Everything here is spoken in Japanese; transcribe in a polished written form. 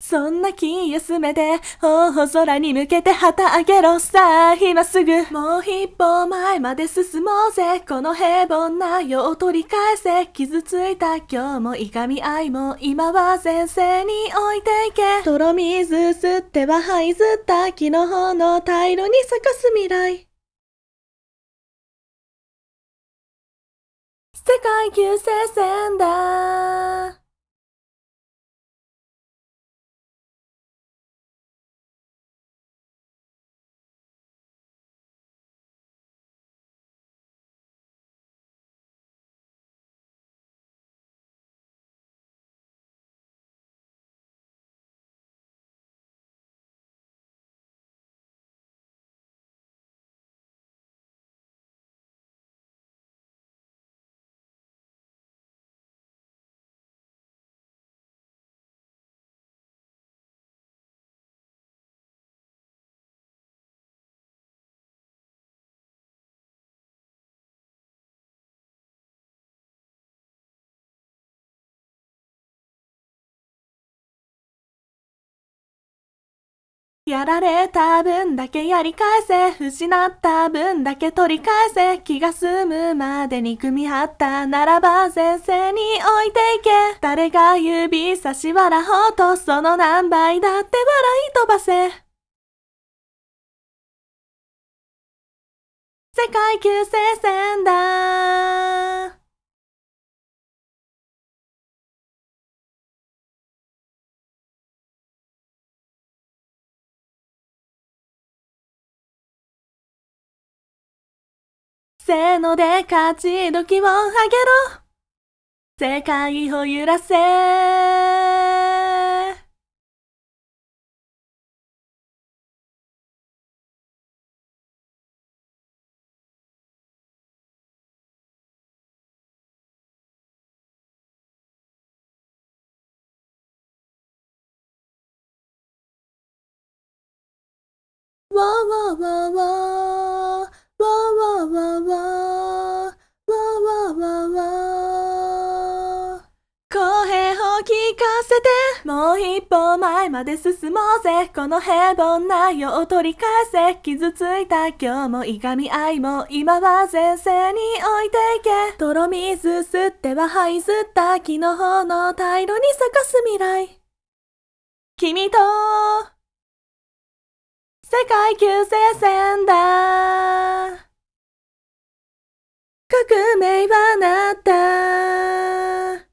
そんな気休めで大空に向けて旗あげろさあ今すぐもう一歩前まで進もうぜこの平凡な世を取り返せ傷ついた今日もいがみ合いも今は前世に置いていけ泥水吸っては這いずった木の方の退路に咲かす未来世界救世戦だやられた分だけやり返せ失った分だけ取り返せ気が済むまでに組み張ったならば前世に置いていけ誰が指差し笑おうとその何倍だって笑い飛ばせ世界救世戦だせーので勝ち時をあげろ世界を揺らせわわわわわわわわわわわ公平を聞かせてもう一歩前まで進もうぜこの平凡な世を取り返せ傷ついた今日もいがみ合いも今は前世に置いていけ泥水吸っては這いずった木の方の退路に咲かす未来君と世界救世戦だ革命はなった